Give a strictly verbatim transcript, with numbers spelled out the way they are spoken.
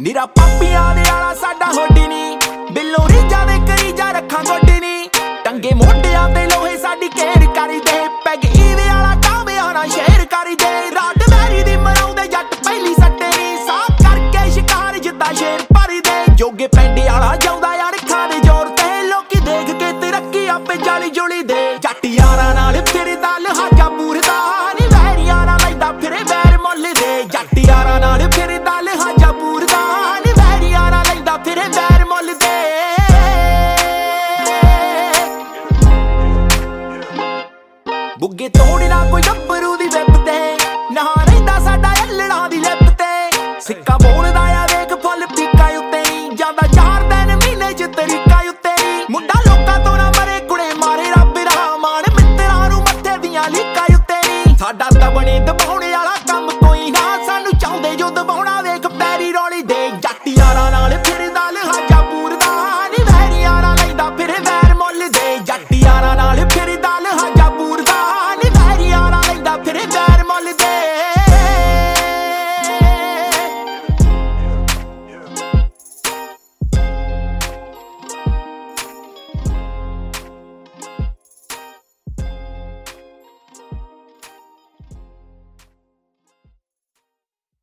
ਨੀਰਾ ਪਾਪੀਆਂ ਦੇ ਆਲਾ ਸਾਡਾ ਹੋਡੀ ਨੀ, ਬਿੱਲੋ ਰੀਜਾਂ ਦੇ ਕਰੀ ਜਾ ਰੱਖਾਂ ਗੋਡੀ ਨੀ। ਟੰਗੇ ਮੋਢਿਆਂ ਤੇ ਲੋਹੇ ਸਾਡੀ ਕੇਰ ਕਰੀ ਦੇ, ਪੈਗ ਈਵੇ ਆਲਾ ਕਾਂਵਿਆਂ ਨਾਲ ਸ਼ੇਰ ਕਰੀ ਦੇ। ਰਾਤ ਵੈਰੀ ਦੀ ਮਰਾਉਂਦੇ ਜੱਟ ਪਹਿਲੀ ਸੱਟੇ ਨੀ, ਸਾਫ ਕਰਕੇ ਸ਼ਿਕਾਰ ਜਿੱਦਾਂ ਸ਼ੇਰ ਭਰੀ ਦੇ। ਜੋਗੇ ਪੈਂਡੇ ਆਲਾ